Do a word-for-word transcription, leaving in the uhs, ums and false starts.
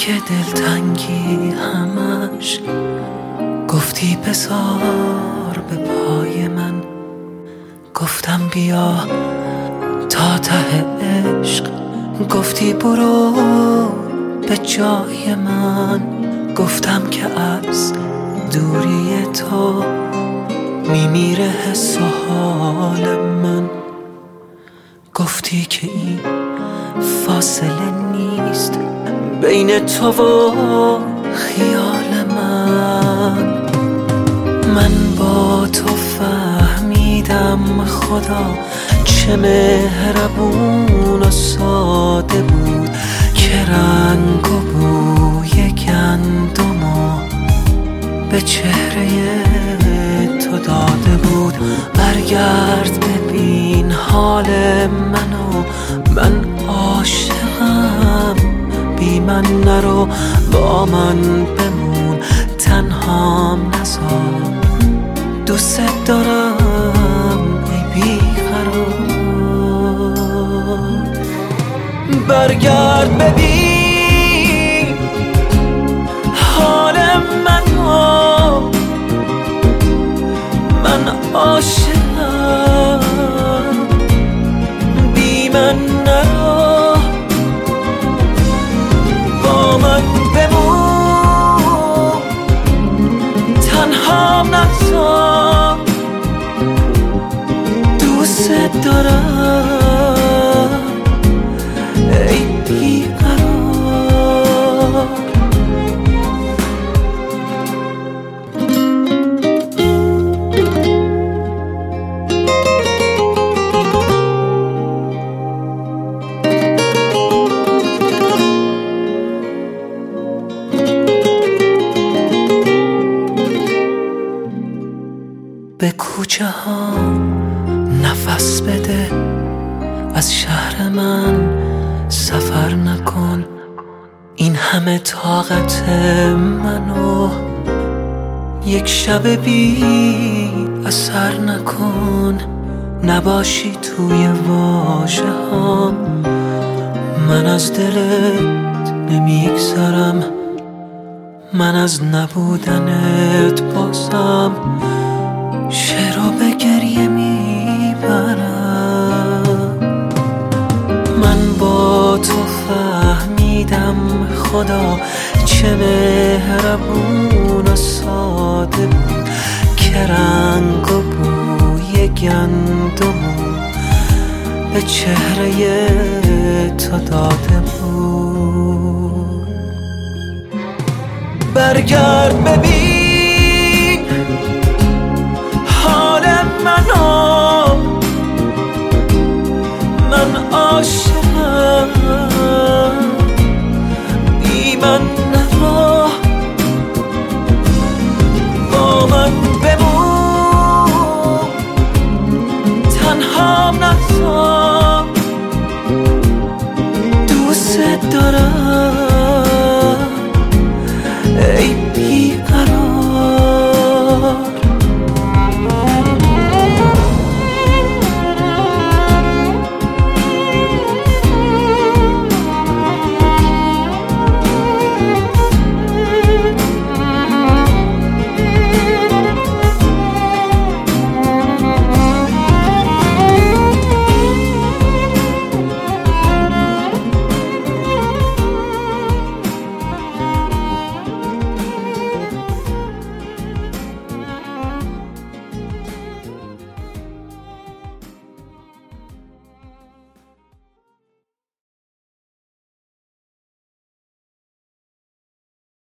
که دلتنگی همش گفتی بذار به پای من، گفتم بیا تا ته عشق، گفتی برو به جای من، گفتم که از دوری تو میمیره حس و حال من، گفتی که این فاصله نیست بین تو و خیال من. من با تو فهمیدم خدا چه مهربون و ساده بود، که رنگ و بوی گندمو به چهره تو داده بود. برگرد ببین حال منو، من عاشقم، بی من نرو، با من بمون، تنهام نذار، دوست دارم ای بیقرار. برگرد ببین حال منو، من عاشقم، بی من نرو، با من بمون، تنهام نذار، دوست دارم ای بیقرار. به کوچه ها نفس بده، از شهر من سفر نکن، این همه طاقت منو یک شب بی اثر نکن. نباشی توی واژه هام، من از دلت نمیگذرم، من از نبودنت بازم شعرو به گریه میبرم. من با تو فهمیدم خدا چه مهربون و ساده بود، که رنگ و بوی گندمو به چهره تو داده بود. برگرد ببین حال منو، من عاشق